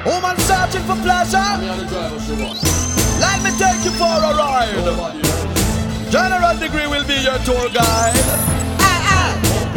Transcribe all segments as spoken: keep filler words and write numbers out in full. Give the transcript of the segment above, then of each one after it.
Woman searching for pleasure. Let me take you for a ride. General Degree will be your tour guide. Ah, ah.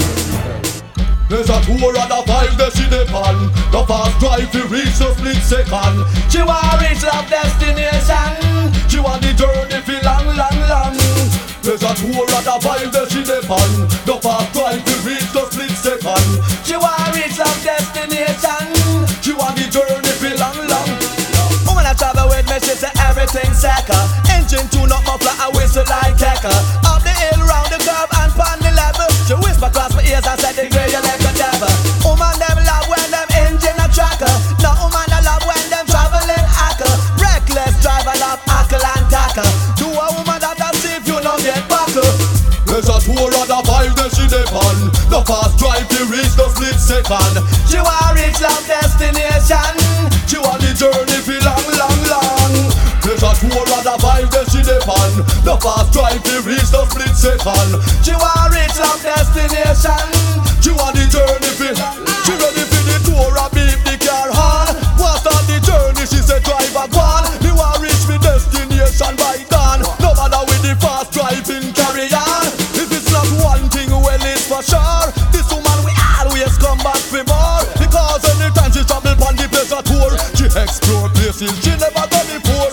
There's a tour and a five that she depend. The fast drive to reach the split second. She want reach love destination. She want the journey for long, long, long. There's a tour and a five that she depend. The fast drive to reach the split second. She want reach love destination. She want the journey for long, long. Woman I travel with me, she say everything second. Engine tune up, muffler, I whistle like hecker. Up the hill, round the curve and pon the level. She whisper across my ears and said the grey you like a devil. Woman them love when them engine a tracker. No woman I love when them traveling hacker. Reckless driver love hackle and tackle. To a woman that I see if you no get buckle. There's a tour and a five that she depend. The fast drive to reach the split second. She want reach love destination. She want the journey for long, long, long. There's a tour and a five that she depend. The fast drive to reach the split second. She want reach love destination. She want the journey for. She ready for the tour and beep the car horn. Want start the journey, she say driver gone. Me want reach me destination by dawn. No matter with the fast driving carry on. If it's not one thing, well it's for sure. This woman we always come back for more. Because anytime she travel on the pleasure tour, she explore places she never done before.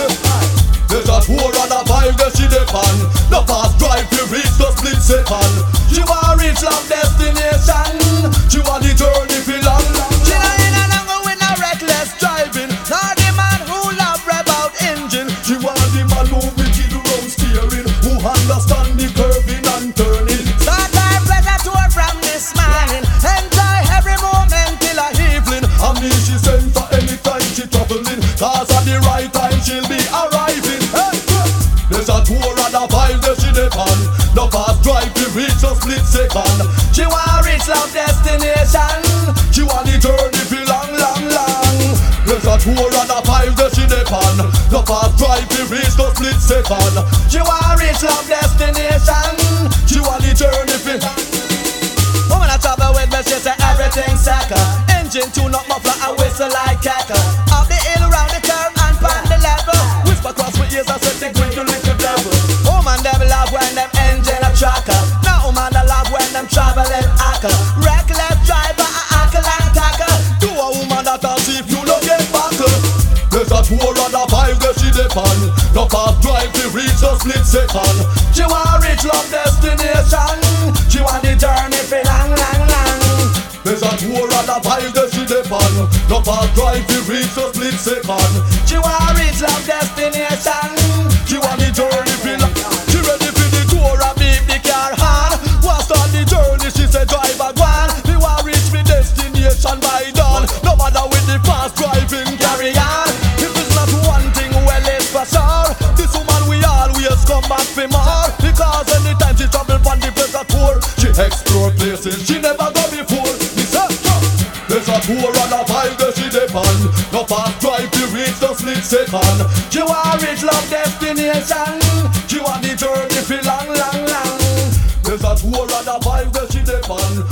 There's a tour and a five that she depend. The fast drive to reach the split second. She want reach love destination. She want the journey for long, long. She not in a longer with no reckless driving. Not the man who love rev out engine. She want the man who wicked round steering, who understand the curving and turning. Start our pleasure tour from this morning. Enjoy every moment till a evening. And me she send for any time she traveling. Cause at the right time she'll be arriving. Hey. There's a tour and a five that she depend. The fast drive to reach the split second. She want reach love destination. She want the journey for long, long, long. There's a tour and a five that she depend. The fast drive to reach the split second. She want reach love destination. She want the journey for. Woman I travel with me, she say everything second. Engine tune up, muffler and whistle like hecker. Up the hill, round the curve and pon the level. Whisper across my ears and say the green to little devil. Woman them love when them engine a tracker. No woman I love when them traveling hacker. Reckless driver a hackle and tackle. Do a woman that I see if you don't get buckle. There's a tour and a five that she depend. The fast drive to reach the split second. She want reach love destination. She want the journey for long, long, long. There's a tour and a five that she depend. The fast drive to reach the split second. She want reach love destination. She want the journey for long. She ready for the tour and beep the car horn. Want start the journey, she say driver gone. Me want reach me destination by dawn. No matter with the fast driving carry on. If it's not one thing, well it's for sure. This woman we always come back for more. Because anytime she travel on the pleasure tour, she explore places she never go before. There's a tour and a five that she depend. The fast drive to reach the split second. She want reach love destination. She want the journey for long, long, long. There's a tour and a five that she depend.